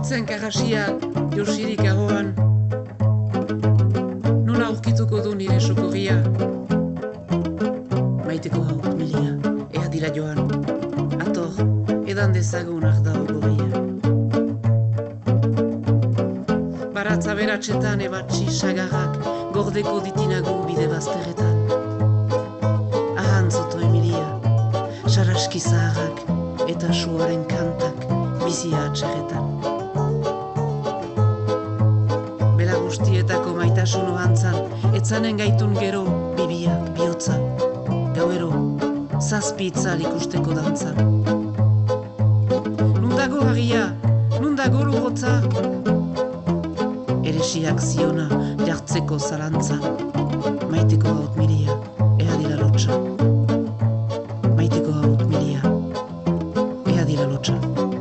Bihotzean karrasiak josirik ahoan, nola aurkituko du nire sokorria. Maiteko haut milia, ea dira joan, ator, edan dezagun arda ogorria. Baratza beratxetan ebatxi sagarrak, gordeko ditinagu bide bazterretan. Ahan zoto emilia, saraski zaharrak, eta suaren kantak, bizia atxerretan. Bela guztietako maitasun ohantzan, etzanen gaitun gero, bibiak, bihotza, gauero, zazpi itzal ikusteko dantzan. Nundago harria, nundago lurrotza, eresiak ziona jartzeko zalantzan. Maiteko haut milia, ea dira lotxa. Maiteko haut milia, ea dira lotxa.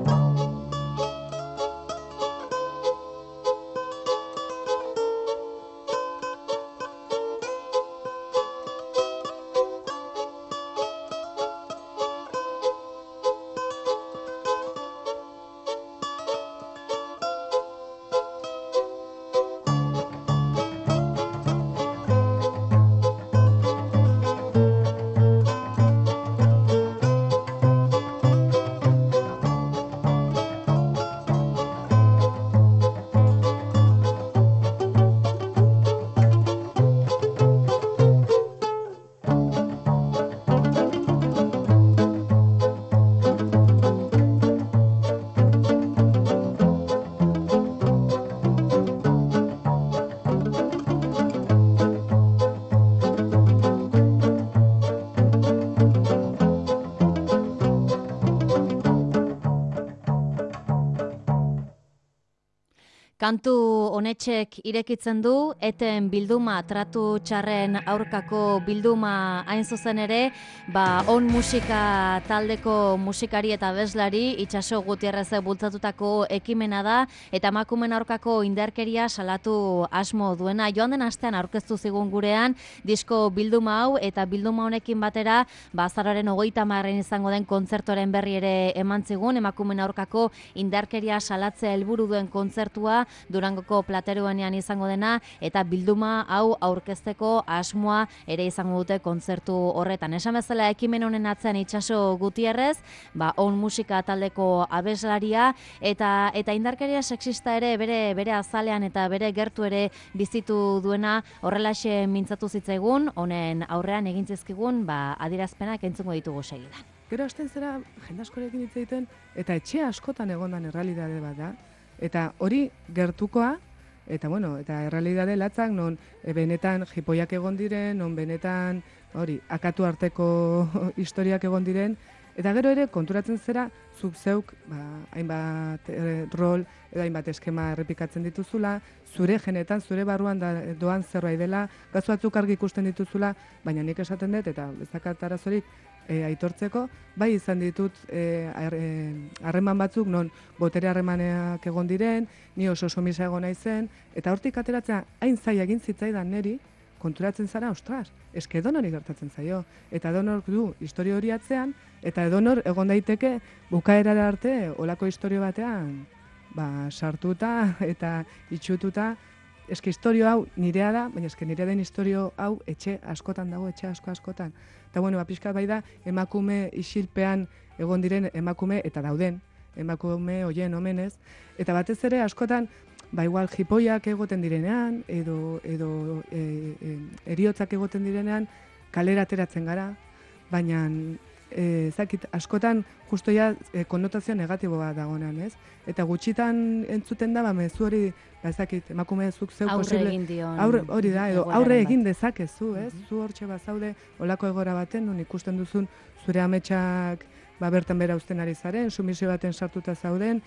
Kantu honetxek irekitzen du, eten bilduma tratu txarren aurkako bilduma hain zuzen ere, on musika taldeko musikari eta abeslari Itxaso Gutierrezek bultzatutako ekimena da, eta emakumeen aurkako indarkeria salatu asmo duena. Joan den astean aurkeztu zigun gurean, disko bilduma hau, eta bilduma honekin batera, azaroaren 30 izango den kontzertuaren berri ere eman zigun, emakumeen aurkako indarkeria salatzea helburu duen kontzertua, Durangoko Plateruanean izango dena, eta bilduma hau aurkezteko asmoa ere izango dute kontzertu horretan. Esan bezala ekimen honen atzean Itxaso Gutierrez, on musika taldeko abeslaria, eta indarkeria sexista ere bere azalean eta bere gertu ere bizitu duena, horrelaxe mintzatu zitzaigun, honen aurrean egin zizkigun, adierazpenak entzungo ditugu segidan. Gero hasten zera jende askorekin hitz egiten, eta etxe askotan egondan errealitate bat da. Eta hori gertukoa, eta errealitate latzak, non benetan jipoiak egon diren, non benetan akatu arteko historiak egon diren, eta gero ere konturatzen zera, zuk zeuk hainbat rol edo hainbat eskema errepikatzen dituzula, zure genetan, zure barruan doan zerbait dela, gazu batzuk argi ikusten dituzula, baina nik esaten dut, eta bezakat arazorik, aitortzeko, bai izan ditut harreman batzuk, non botere harremaneak egon diren, ni oso somisa egon naizen, eta hortik ateratzea hain zaila egin zitzaidan neri, konturatzen zara, ostras, eske edonori gertatzen zaio, eta edonor du historio hori atzean, eta edonor egon daiteke bukaerara arte olako historio batean sartuta eta itxututa. Eske historio hau nirea da, baina eske nirea den historio hau etxe askotan dago, etxe askotan. Eta pixkat bai da, emakume isilpean egon diren emakume eta dauden, emakume hoien omenez. Eta batez ere askotan, igual jipoiak egoten direnean, edo eriotzak egoten direnean, kalera ateratzen gara, baina askotan justo ja konnotazio negatibo bat dagoenan, ez? Eta gutxitan entzuten da, mezu hori, emakume zuk zeu posible... Aurre egin dion. Hori da, edo aurre egin dezakezu, ez? Zu hortxe bazaude, olako egora baten, non ikusten duzun zure ametsak bertan bera uzten ari zaren, sumisio baten sartuta zauden,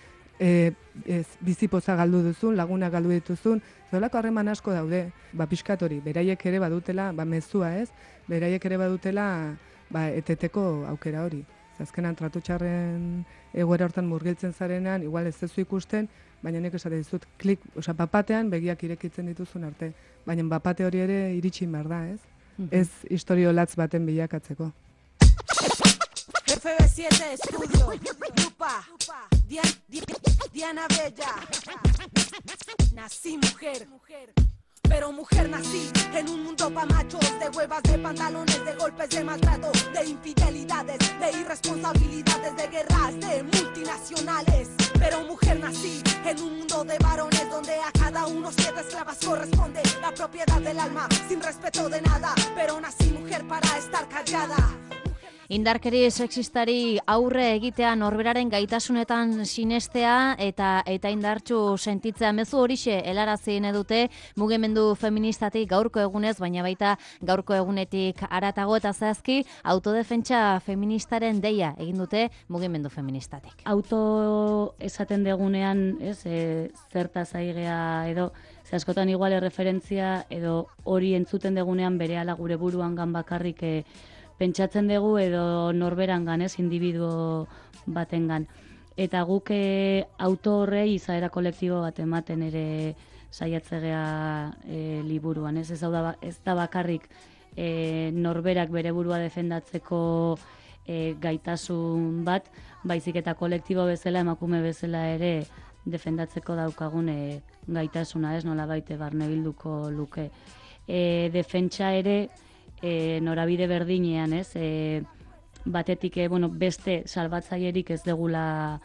bizipoza galdu duzun, laguna galdu dituzun, zolako harreman asko daude, pixkat hori, beraiek ere badutela, mezua, ez? Beraiek ere badutela eteteko aukera hori. Azkenan tratu txarren egoera hortan murgiltzen zarenan, igual ez zezu ikusten, baina nik esate dizut, bapatean begiak irekitzen dituzun arte. Baina bapate hori ere iritsi behar da, ez? Ez historio latz baten bilakatzeko. FB7 Estudio, Lupa, 10 Diana Bella. Nací mujer, pero mujer nací en un mundo pa' machos, de huevas, de pantalones, de golpes, de maltrato, de infidelidades, de irresponsabilidades, de guerras, de multinacionales. Pero mujer nací en un mundo de varones donde a cada uno 7 esclavas corresponde la propiedad del alma, sin respeto de nada. Pero nací mujer para estar callada. Indarkeri sexistari aurre egitea, norberaren gaitasunetan sinestea eta indartsu sentitzea, mezu horixe helarazi nahi dute mugimendu feministatik gaurko egunez, baina baita gaurko egunetik haratago, eta zehazki autodefentsa feministaren deia egin dute mugimendu feministatik. Auto esaten degunean, zertaz aigea edo, ze askotan igual referentzia edo hori entzuten degunean berehala gure buruangan bakarrik pentsatzen dugu edo norberangan, individuo batengan. Eta guk auto horrei izaera kolektibo bat ematen ere saiatzegea liburuan. Ez da bakarrik norberak bere burua defendatzeko gaitasun bat, baizik eta kolektibo bezala, emakume bezala ere defendatzeko daukagun gaitasuna, nolabait barnebilduko luke. Defentsa ere norabide berdinean, batetik beste salbatzailerik ez degula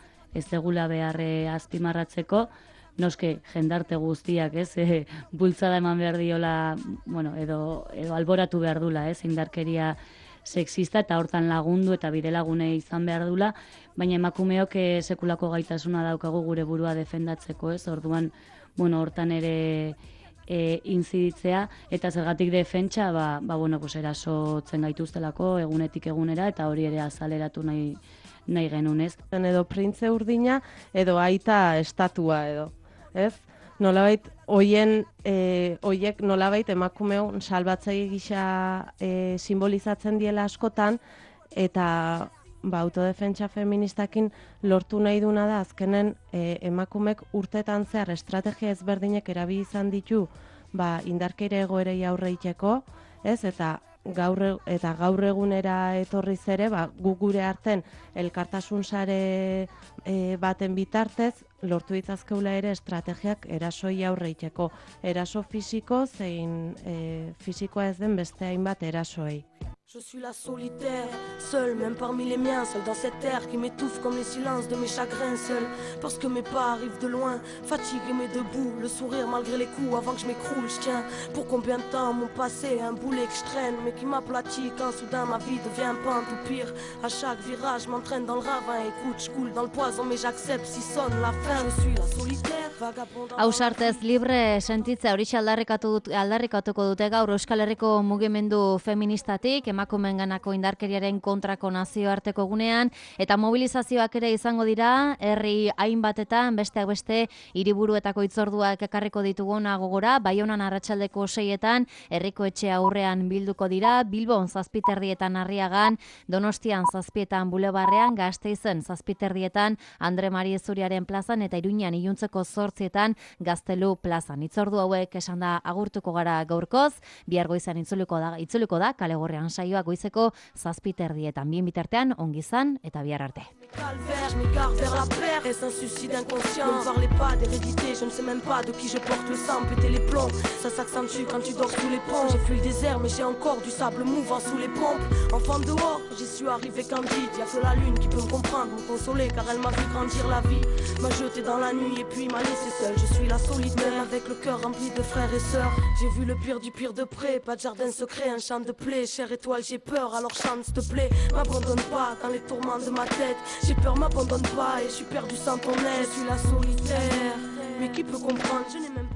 beharre azpimarratzeko, noske jendarte guztiak, bultzada eman behar diola, edo alboratu behar dula, indarkeria sexista, eta hortan lagundu eta bidelagune izan behar dula, baina emakumeok sekulako gaitasuna daukagu gure burua defendatzeko, orduan, hortan ere inziditzea, eta zergatik defentsa, erasotzen gaituztelako egunetik egunera, eta hori ere azaleratu nahi genunez. Edo printze urdina, edo aita estatua edo, ez? Nolabait, hoiek nolabait emakumeon salbatzaile gisa simbolizatzen diela askotan, eta autodefentsa feministakin lortu nahi duna da, azkenen emakumek urtetan zehar estrategia ezberdinek erabili izan ditu indarkeria egoerei aurre egiteko, eta gaur egunera etorriz ere, gu gure arten elkartasun sare baten bitartez, lortu ditzazkeula ere estrategiak erasoi aurre egiteko. Eraso fisiko zein fisikoa ez den beste hainbat erasoei. Je suis la solitaire, seule, même parmi les miens, seule dans cette terre qui m'étouffe comme les silences de mes chagrins, seule, parce que mes pas arrivent de loin, fatigué mais debout, le sourire malgré les coups, avant que je m'écroule, je tiens, pour combien de temps mon passé, un boulet que je traîne, mais qui m'aplatit quand soudain ma vie devient pente ou pire, à chaque virage, je m'entraîne dans le ravin, écoute, je coule dans le poison, mais j'accepte si sonne la fin, je suis la solitaire, vagabonde... Ausartez libre sentitzea horixe aldarrikatuko dute gaur Euskal Herriko mugimendu feministatik, emakumeenganako indarkeriaren kontrako nazioarteko gunean, eta mobilizazioak ere izango dira, herri hainbatetan, besteak beste, hiriburuetako hitzorduak ekarriko dituguna gogora, Baionan arratsaldeko 6etan, herriko etxe aurrean bilduko dira, Bilbon 7:00 Arriagan, Donostian 7:00 Bulebarrean, Gasteizen 7:00 Andre Mari Zuriaren plazan, eta Iruñan iluntzeko 8:00 Gaztelu plazan. Hitzordu hauek esan da agurtuko gara gaurkoz, bihar goizan itzuliko da, kale gorrean saioak goizeko 7:00, bien bitartean ongi izan eta bihar arte. Calvaire, je m'égare vers la paire, est-ce un suicide inconscient? Ne me parlez pas d'hérédité, je ne sais même pas de qui je porte le sang, péter les plombs, ça s'accentue quand tu dors sous les ponts. J'ai fui le désert mais j'ai encore du sable mouvant sous les pompes. Enfant dehors, j'y suis arrivé candide, y'a que la lune qui peut me comprendre, me consoler car elle m'a vu grandir la vie. M'a jeté dans la nuit et puis m'a laissé seul, je suis la solitaire avec le cœur rempli de frères et sœurs. J'ai vu le pire du pire de près, pas de jardin secret, un champ de plaie, chère étoile j'ai peur, alors chante s'il te plaît, m'abandonne pas dans les tourments de ma tête. J'ai peur, m'abandonne pas et je suis perdu sans ton aide. Je suis la solitaire, mais qui peut comprendre, je n'ai même